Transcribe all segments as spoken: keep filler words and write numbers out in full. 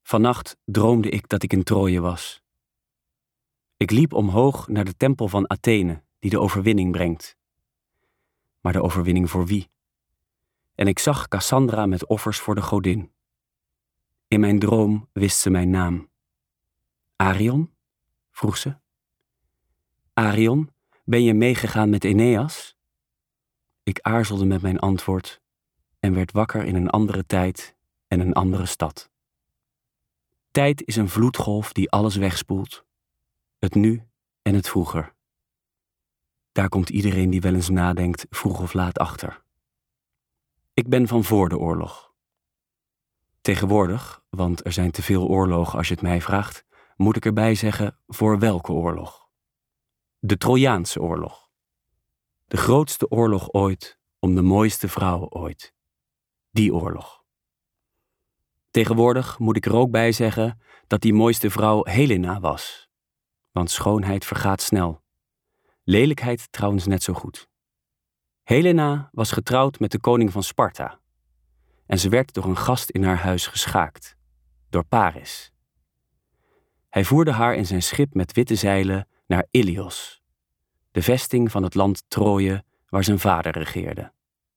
Vannacht droomde ik dat ik in Troje was. Ik liep omhoog naar de tempel van Athene, die de overwinning brengt. Maar de overwinning voor wie? En ik zag Cassandra met offers voor de godin. In mijn droom wist ze mijn naam. Arion? Vroeg ze. Arion, ben je meegegaan met Aeneas? Ik aarzelde met mijn antwoord en werd wakker in een andere tijd en een andere stad. Tijd is een vloedgolf die alles wegspoelt. Het nu en het vroeger. Daar komt iedereen die wel eens nadenkt vroeg of laat achter. Ik ben van voor de oorlog. Tegenwoordig, want er zijn te veel oorlogen als je het mij vraagt, moet ik erbij zeggen voor welke oorlog? De Trojaanse oorlog. De grootste oorlog ooit om de mooiste vrouwen ooit. Die oorlog. Tegenwoordig moet ik er ook bij zeggen dat die mooiste vrouw Helena was. Want schoonheid vergaat snel. Lelijkheid trouwens net zo goed. Helena was getrouwd met de koning van Sparta. En ze werd door een gast in haar huis geschaakt. Door Paris. Hij voerde haar in zijn schip met witte zeilen naar Ilios. De vesting van het land Troje waar zijn vader regeerde.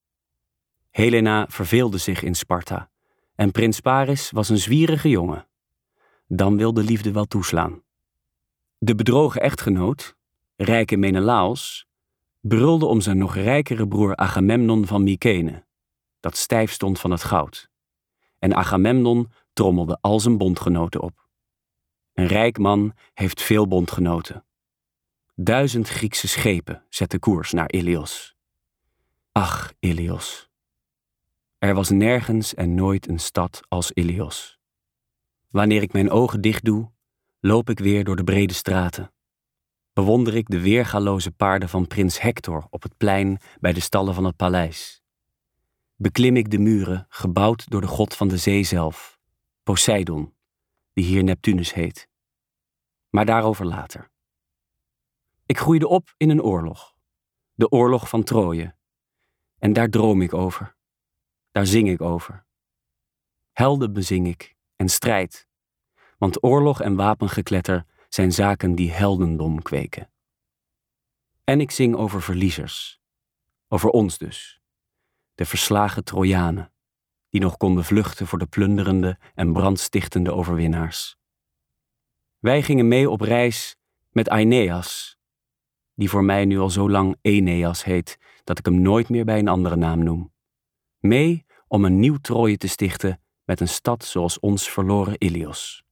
Helena verveelde zich in Sparta. En prins Paris was een zwierige jongen. Dan wilde liefde wel toeslaan. De bedrogen echtgenoot, rijke Menelaos, brulde om zijn nog rijkere broer Agamemnon van Mykene, dat stijf stond van het goud. En Agamemnon trommelde al zijn bondgenoten op. Een rijk man heeft veel bondgenoten. Duizend Griekse schepen zetten koers naar Ilios. Ach, Ilios. Er was nergens en nooit een stad als Ilios. Wanneer ik mijn ogen dicht doe, loop ik weer door de brede straten. Bewonder ik de weergaloze paarden van prins Hector op het plein bij de stallen van het paleis. Beklim ik de muren, gebouwd door de god van de zee zelf, Poseidon, die hier Neptunus heet. Maar daarover later. Ik groeide op in een oorlog, de oorlog van Troje. En daar droom ik over, daar zing ik over. Helden bezing ik en strijd, want oorlog en wapengekletter zijn zaken die heldendom kweken. En ik zing over verliezers, over ons dus, de verslagen Trojanen, die nog konden vluchten voor de plunderende en brandstichtende overwinnaars. Wij gingen mee op reis met Aeneas, die voor mij nu al zo lang Eneas heet, dat ik hem nooit meer bij een andere naam noem. Mee om een nieuw Troje te stichten met een stad zoals ons verloren Ilios.